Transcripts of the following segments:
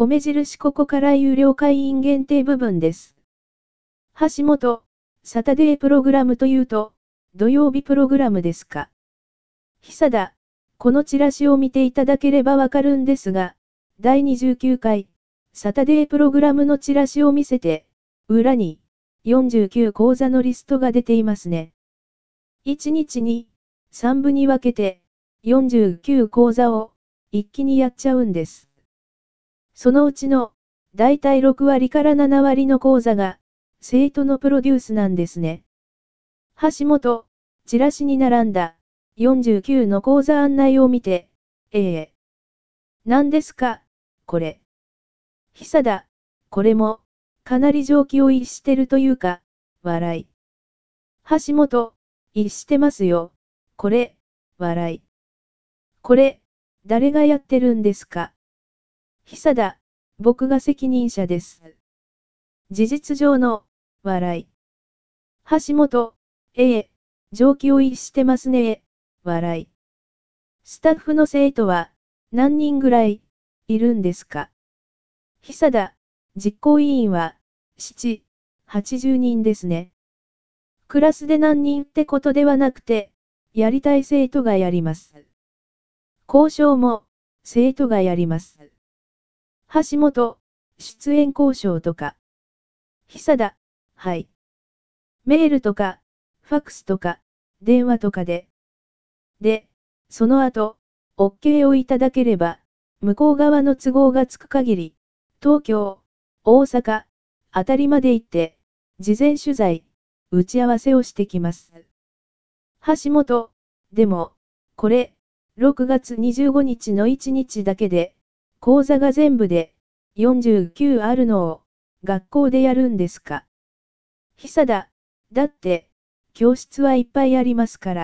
米印ここから有料会員限定部分です。橋本、サタデープログラムというと、土曜日プログラムですか。久田、このチラシを見ていただければわかるんですが、第29回、サタデープログラムのチラシを見せて、裏に、49講座のリストが出ていますね。1日に、3部に分けて、49講座を、一気にやっちゃうんです。そのうちの、だいたい6割から7割の講座が、生徒のプロデュースなんですね。橋本、チラシに並んだ、49の講座案内を見て、何ですか、これ。久田、これも、かなり常軌を逸してるというか、笑い。橋本、逸してますよ、これ、笑い。これ、誰がやってるんですか。久田、僕が責任者です。事実上の、笑い。橋本、常軌を逸してますね、笑い。スタッフの生徒は、何人ぐらい、いるんですか。久田、実行委員は、7、80人ですね。クラスで何人ってことではなくて、やりたい生徒がやります。交渉も、生徒がやります。橋本、出演交渉とか。久田、はい。メールとか、ファクスとか、電話とかで。で、その後、OK をいただければ、向こう側の都合がつく限り、東京、大阪、あたりまで行って、事前取材、打ち合わせをしてきます。橋本、でも、これ、6月25日の1日だけで、講座が全部で、49あるのを、学校でやるんですか。久田、だって、教室はいっぱいありますから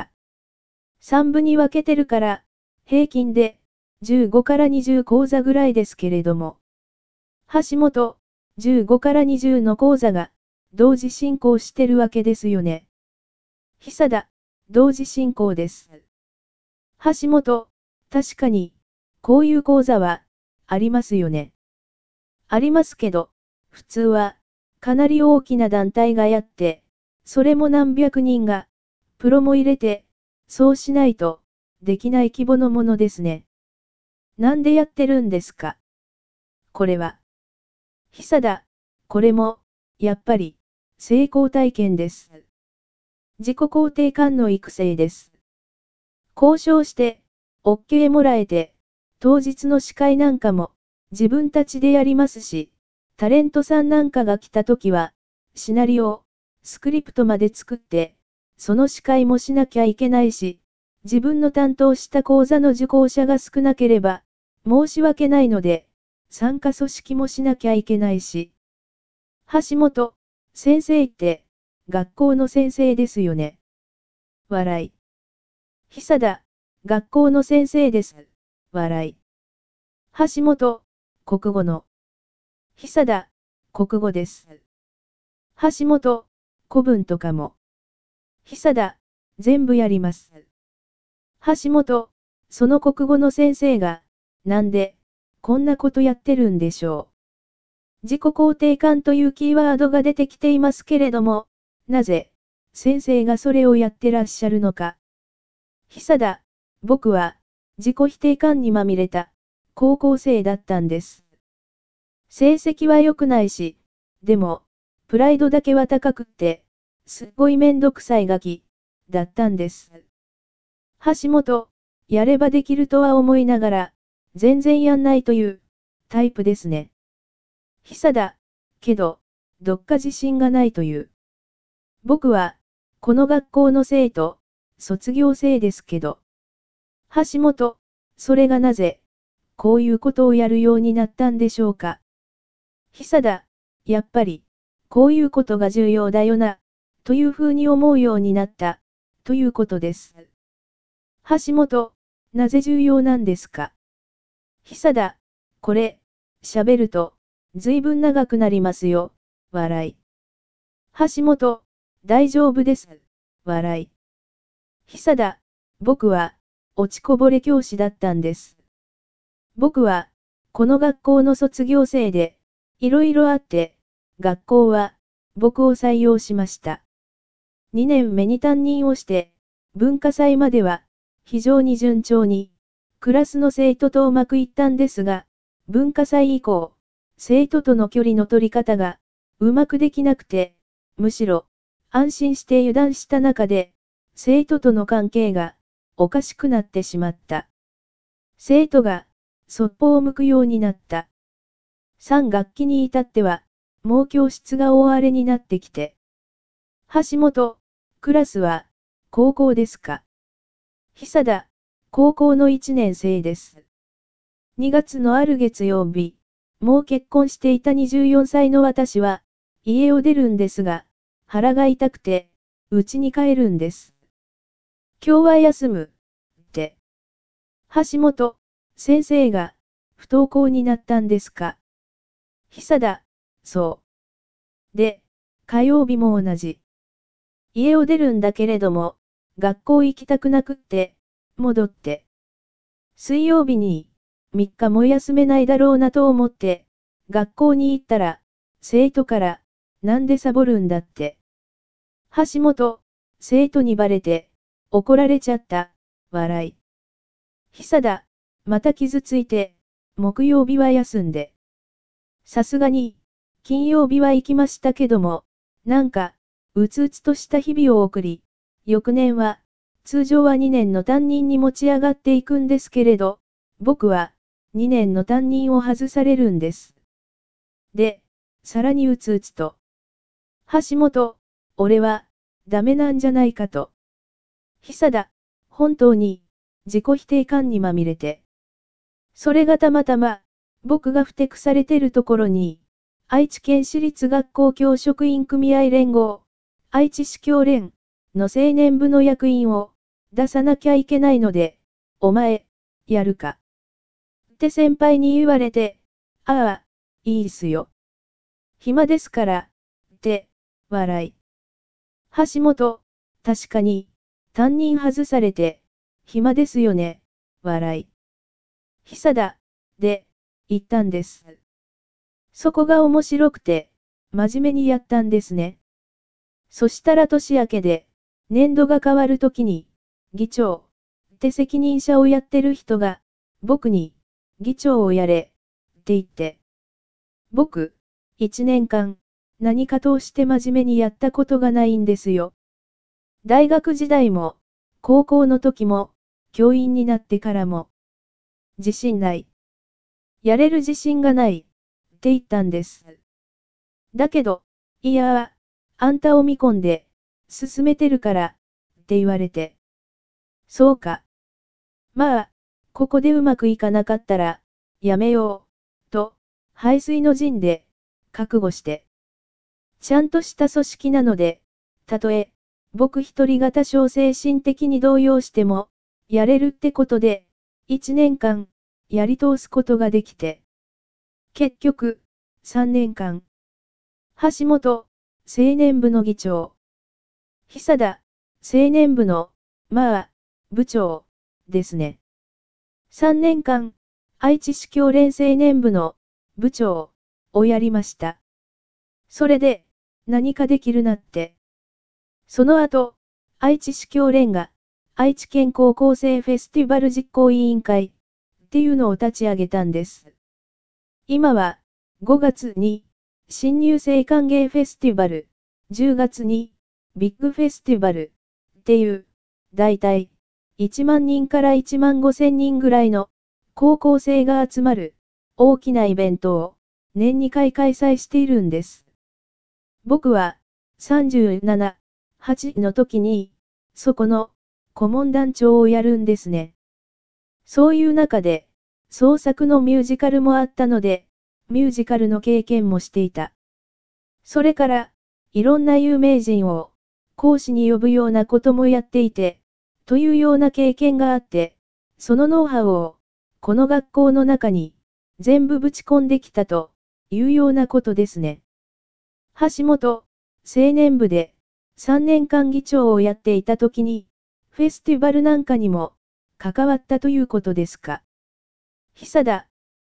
。3部に分けてるから、平均で、15から20講座ぐらいですけれども。橋本、15から20の講座が、同時進行してるわけですよね。久田、同時進行です。橋本、確かに、こういう講座は、ありますよね。ありますけど、普通は、かなり大きな団体がやって、それも何百人が、プロも入れて、そうしないと、できない規模のものですね。なんでやってるんですか。これは。久田、これも、やっぱり、成功体験です。自己肯定感の育成です。交渉して、OK もらえて、当日の司会なんかも、自分たちでやりますし、タレントさんなんかが来た時は、シナリオ、スクリプトまで作って、その司会もしなきゃいけないし、自分の担当した講座の受講者が少なければ、申し訳ないので、参加組織もしなきゃいけないし。橋本、先生って、学校の先生ですよね。笑い。久田、学校の先生です。笑い。橋本、国語の。久田、国語です。橋本、古文とかも。久田、全部やります。橋本、その国語の先生が、なんで、こんなことやってるんでしょう。自己肯定感というキーワードが出てきていますけれども、なぜ、先生がそれをやってらっしゃるのか。久田、僕は、自己否定感にまみれた、高校生だったんです。成績は良くないし、でも、プライドだけは高くって、すっごいめんどくさいガキ、だったんです。橋本、やればできるとは思いながら、全然やんないという、タイプですね。久田、けど、どっか自信がないという。僕は、この学校の生徒、卒業生ですけど。橋本、それがなぜ、こういうことをやるようになったんでしょうか。久田、やっぱり、こういうことが重要だよな、というふうに思うようになった、ということです。橋本、なぜ重要なんですか。久田、これ、喋ると、ずいぶん長くなりますよ、笑い。橋本、大丈夫です、笑い。久田、僕は、落ちこぼれ教師だったんです。僕は、 この学校の卒業生で、いろいろあって、学校は、僕を採用しました。2年目に担任をして、文化祭までは、非常に順調に、クラスの生徒とうまくいったんですが、文化祭以降、生徒との距離の取り方が、うまくできなくて、むしろ、安心して油断した中で、生徒との関係が、おかしくなってしまった。生徒が、そっぽを向くようになった。3学期に至っては、もう教室が大荒れになってきて。橋本、クラスは、高校ですか？久田、高校の1年生です。2月のある月曜日、もう結婚していた24歳の私は、家を出るんですが、腹が痛くて、家に帰るんです。今日は休む、って。橋本、先生が、不登校になったんですか？久田、そう。で、火曜日も同じ。家を出るんだけれども、学校行きたくなくって、戻って。水曜日に、3日も休めないだろうなと思って、学校に行ったら、生徒から、なんでサボるんだって。橋本、生徒にバレて、怒られちゃった、笑い。久田、また傷ついて、木曜日は休んで。さすがに、金曜日は行きましたけども、なんか、うつうつとした日々を送り、翌年は、通常は2年の担任に持ち上がっていくんですけれど、僕は、2年の担任を外されるんです。で、さらにうつうつと。橋本、俺は、ダメなんじゃないかと。久田、本当に、自己否定感にまみれて。それがたまたま、僕がふてくされてるところに、愛知県私立学校教職員組合連合、愛知市教連の青年部の役員を出さなきゃいけないので、お前、やるか。って先輩に言われて、ああ、いいっすよ。暇ですから、って、笑い。橋本、確かに、担任外されて、暇ですよね、笑い。久田、で、言ったんです。そこが面白くて、真面目にやったんですね。そしたら年明けで、年度が変わるときに、議長、って責任者をやってる人が、僕に、議長をやれ、って言って。僕、1年間、何かとして真面目にやったことがないんですよ。大学時代も、高校の時も、教員になってからも、自信ない。やれる自信がない、って言ったんです。だけど、いやあんたを見込んで、進めてるから、って言われて。そうか。まあ、ここでうまくいかなかったら、やめよう、と、背水の陣で、覚悟して。ちゃんとした組織なので、たとえ、僕一人が多少精神的に動揺しても、やれるってことで、1年間、やり通すことができて。結局、3年間。橋本、青年部の議長。久田、青年部の、まあ、部長、ですね。3年間、愛知市教連青年部の、部長、をやりました。それで、何かできるなって。その後、愛知市教連が、愛知県高校生フェスティバル実行委員会、っていうのを立ち上げたんです。今は、5月に、新入生歓迎フェスティバル、10月に、ビッグフェスティバル、っていう、だいたい、1万人から1万5千人ぐらいの、高校生が集まる、大きなイベントを、年2回開催しているんです。僕は、37、8の時に、そこの、顧問団長をやるんですね。そういう中で、創作のミュージカルもあったので、ミュージカルの経験もしていた。それから、いろんな有名人を、講師に呼ぶようなこともやっていて、というような経験があって、そのノウハウを、この学校の中に、全部ぶち込んできたと、いうようなことですね。橋本、青年部で、3年間議長をやっていた時に、フェスティバルなんかにも、関わったということですか。久田、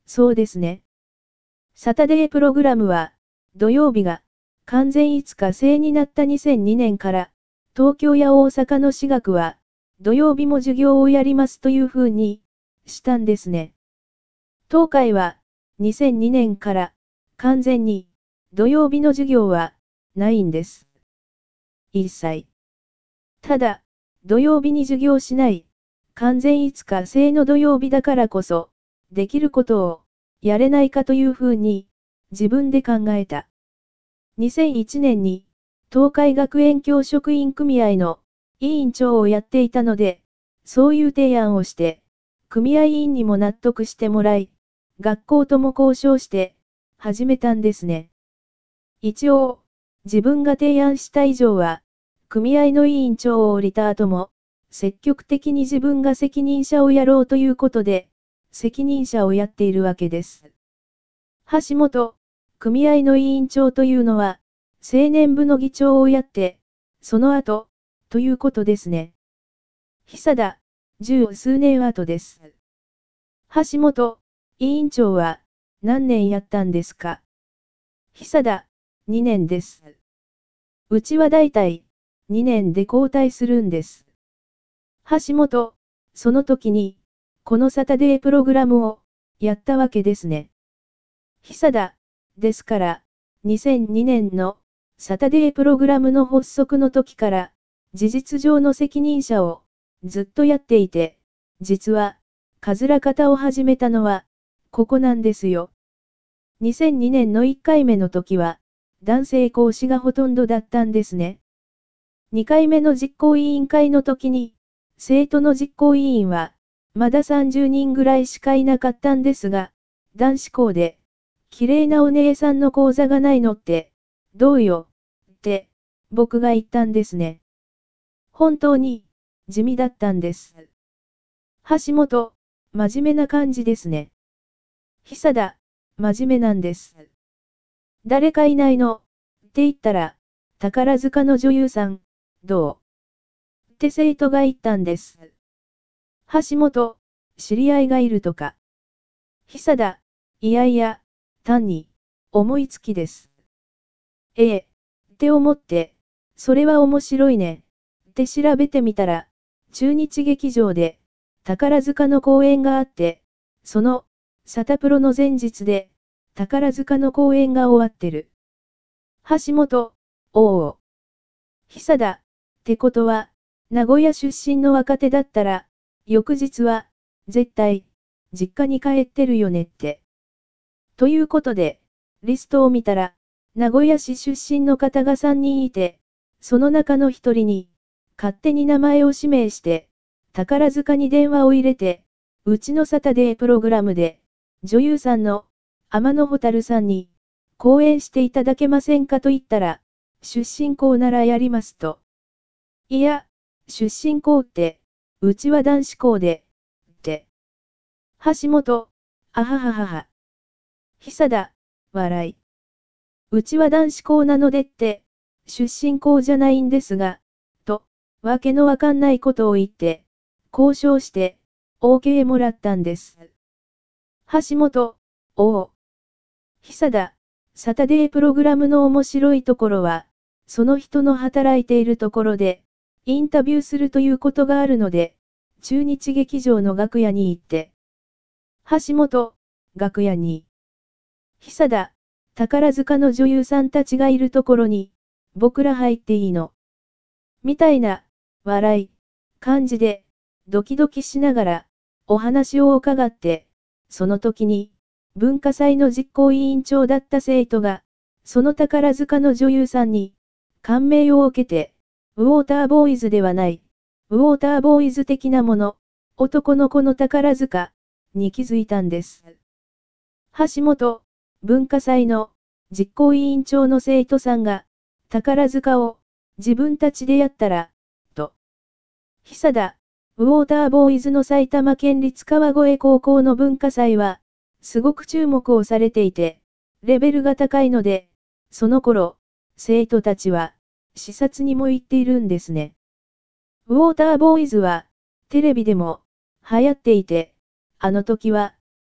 そうですね。サタデープログラムは、土曜日が完全5日制になった2002年から、東京や大阪の私学は、土曜日も授業をやりますという風にしたんですね。東海は、2002年から完全に土曜日の授業はないんです。一切。ただ、土曜日に授業しない完全5日制の土曜日だからこそ、できることをやれないかという風に自分で考えた。2001年に東海学園教職員組合の委員長をやっていたので、そういう提案をして、組合員にも納得してもらい、学校とも交渉して始めたんですね。一応、自分が提案した以上は、組合の委員長を降りた後も、積極的に自分が責任者をやろうということで、責任者をやっているわけです。橋本、組合の委員長というのは、青年部の議長をやって、その後、ということですね。久田、十数年後です。橋本、委員長は、何年やったんですか？久田、2年です。うちはだいたい、2年で交代するんです。橋本、その時に、このサタデープログラムを、やったわけですね。久田、ですから、2002年の、サタデープログラムの発足の時から、事実上の責任者を、ずっとやっていて、実は、かずら方を始めたのは、ここなんですよ。2002年の1回目の時は、男性講師がほとんどだったんですね。2回目の実行委員会の時に、生徒の実行委員は、まだ30人ぐらいしかいなかったんですが、男子校で、綺麗なお姉さんの講座がないのって、どうよ、って、僕が言ったんですね。本当に、地味だったんです。橋本、真面目な感じですね。久田、真面目なんです。誰かいないのって言ったら、宝塚の女優さん、どうって生徒が言ったんです。橋本、知り合いがいるとか。久田、いやいや、単に、思いつきです。ええ、って思って、それは面白いね、って調べてみたら、中日劇場で、宝塚の公演があって、その、サタプロの前日で、宝塚の公演が終わってる。橋本、おお。久田、ってことは、名古屋出身の若手だったら、翌日は、絶対、実家に帰ってるよねって。ということで、リストを見たら、名古屋市出身の方が3人いて、その中の1人に、勝手に名前を指名して、宝塚に電話を入れて、うちのサタデープログラムで、女優さんの、天野蛍さんに、講演していただけませんかと言ったら、出身校ならやりますと。いや、出身校って、うちは男子校で、って。橋本、あはははは。久田、笑い。うちは男子校なのでって、出身校じゃないんですが、と、わけのわかんないことを言って、交渉して、OK もらったんです。橋本、おお。久田、サタデープログラムの面白いところは、その人の働いているところで、インタビューするということがあるので、中日劇場の楽屋に行って、橋本、楽屋に、久田、宝塚の女優さんたちがいるところに、僕ら入っていいのみたいな、笑い、感じで、ドキドキしながら、お話を伺って、その時に、文化祭の実行委員長だった生徒が、その宝塚の女優さんに、感銘を受けて、ウォーターボーイズではない、ウォーターボーイズ的なもの、男の子の宝塚、に気づいたんです。橋本、文化祭の実行委員長の生徒さんが、宝塚を自分たちでやったら、と。久田、ウォーターボーイズの埼玉県立川越高校の文化祭は、すごく注目をされていて、レベルが高いので、その頃、生徒たちは、視察にも行っているんですね。ウォーターボーイズは、テレビでも、流行っていて、あの時は、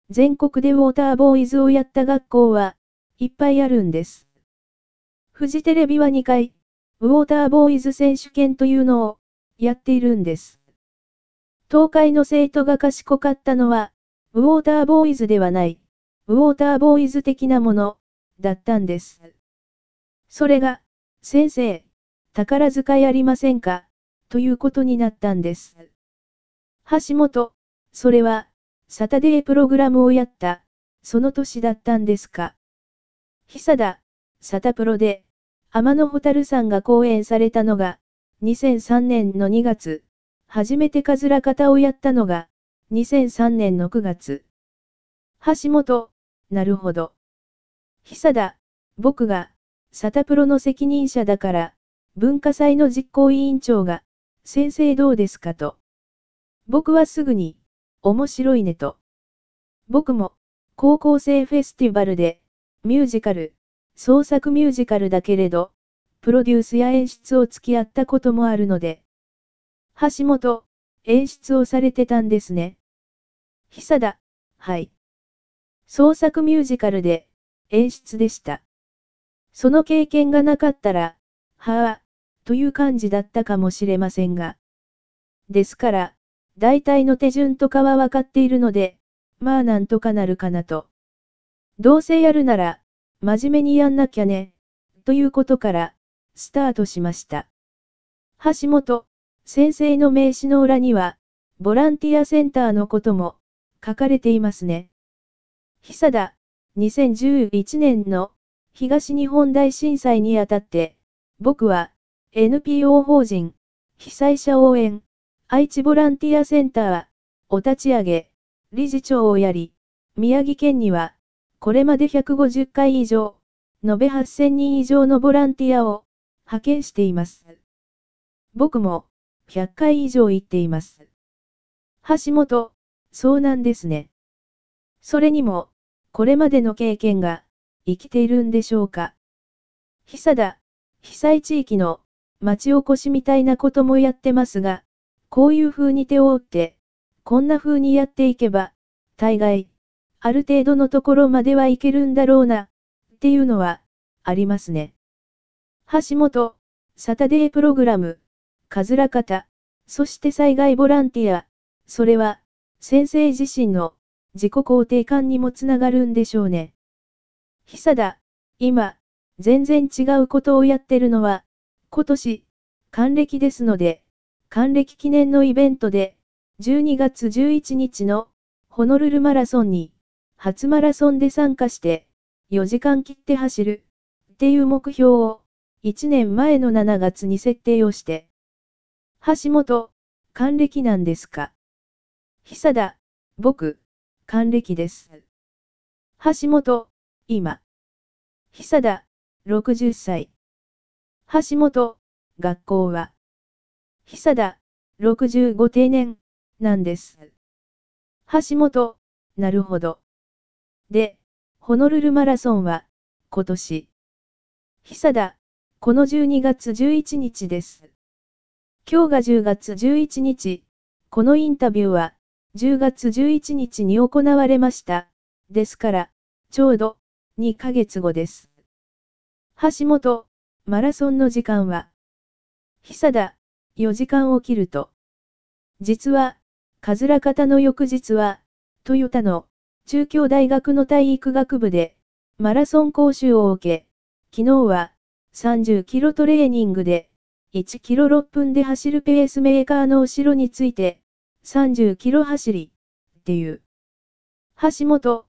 全国でウォーターボーイズをやった学校はいっぱいあるんです。フジテレビは2回、ウォーターボーイズ選手権というのをやっているんです。東海の生徒が賢かったのは、ウォーターボーイズではない、ウォーターボーイズ的なものだったんです。それが、先生、宝塚やりませんかということになったんです。橋本、それは、サタデープログラムをやった、その年だったんですか。久田、サタプロで、天野蛍さんが講演されたのが、2003年の2月、初めてかずら方をやったのが、2003年の9月。橋本、なるほど。久田、僕が、サタプロの責任者だから、文化祭の実行委員長が、先生どうですかと。僕はすぐに、面白いねと。僕も、高校生フェスティバルで、ミュージカル、創作ミュージカルだけれど、プロデュースや演出を付き合ったこともあるので。橋本、演出をされてたんですね。久田、はい。創作ミュージカルで、演出でした。その経験がなかったら、はぁ、という感じだったかもしれませんが。ですから、大体の手順とかはわかっているので、まあなんとかなるかなと。どうせやるなら、真面目にやんなきゃね、ということから、スタートしました。橋本、先生の名刺の裏には、ボランティアセンターのことも、書かれていますね。久田、2011年の、東日本大震災にあたって、僕は、NPO 法人、被災者応援、愛知ボランティアセンター、お立ち上げ、理事長をやり、宮城県には、これまで150回以上、延べ8000人以上のボランティアを派遣しています。僕も100回以上行っています。橋本、そうなんですね。それにも、これまでの経験が生きているんでしょうか。久田、被災地域の町おこしみたいなこともやってますが、こういう風に手を打って、こんな風にやっていけば、大概、ある程度のところまではいけるんだろうな、っていうのは、ありますね。橋本、サタデープログラム、かずら方、そして災害ボランティア、それは、先生自身の自己肯定感にもつながるんでしょうね。久田、今、全然違うことをやってるのは、今年、還暦ですので、還暦記念のイベントで、12月11日のホノルルマラソンに、初マラソンで参加して、4時間切って走る、っていう目標を、1年前の7月に設定をして。橋本、還暦なんですか。久田、僕、還暦です。橋本、今。久田、60歳。橋本、学校は。久田、65定年、なんです。橋本、なるほど。で、ホノルルマラソンは、今年。久田、この12月11日です。今日が10月11日、このインタビューは、10月11日に行われました。ですから、ちょうど、2ヶ月後です。橋本、マラソンの時間は、久田、4時間を切ると。実は、かずら方の翌日は、トヨタの中京大学の体育学部で、マラソン講習を受け、昨日は、30キロトレーニングで、1キロ6分で走るペースメーカーの後ろについて、30キロ走り、っていう。橋本、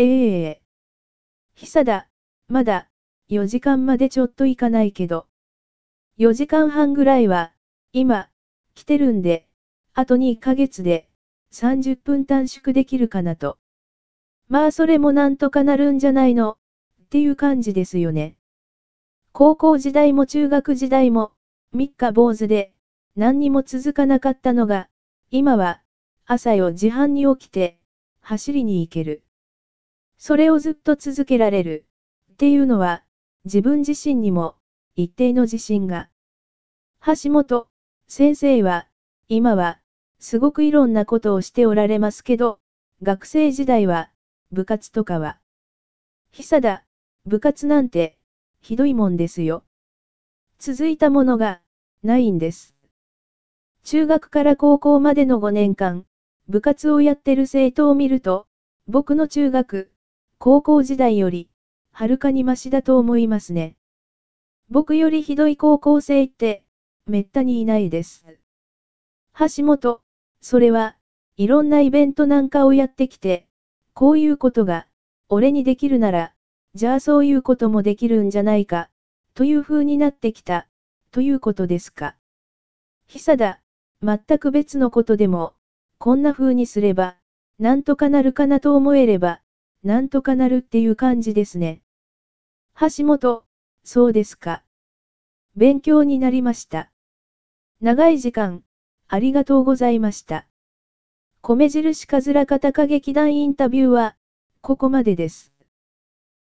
久田、まだ、4時間までちょっといかないけど、4時間半ぐらいは、今、来てるんで、あと2ヶ月で、30分短縮できるかなと。まあそれもなんとかなるんじゃないの、っていう感じですよね。高校時代も中学時代も、3日坊主で、何にも続かなかったのが、今は、朝4時半に起きて、走りに行ける。それをずっと続けられる。っていうのは、自分自身にも、一定の自信が。橋本、先生は、今は、すごくいろんなことをしておられますけど、学生時代は、 部活とかは。久田、部活なんて、ひどいもんですよ。続いたものが、ないんです。中学から高校までの5年間、部活をやってる生徒を見ると、僕の中学、高校時代より、はるかにマシだと思いますね。僕よりひどい高校生って、めったにいないです。橋本、それは、いろんなイベントなんかをやってきて、こういうことが、俺にできるなら、じゃあそういうこともできるんじゃないか、という風になってきた、ということですか。久田、全く別のことでも、こんな風にすれば、なんとかなるかなと思えれば、なんとかなるっていう感じですね。橋本、そうですか。勉強になりました。長い時間、ありがとうございました。米印かずらかたか劇団インタビューは、ここまでです。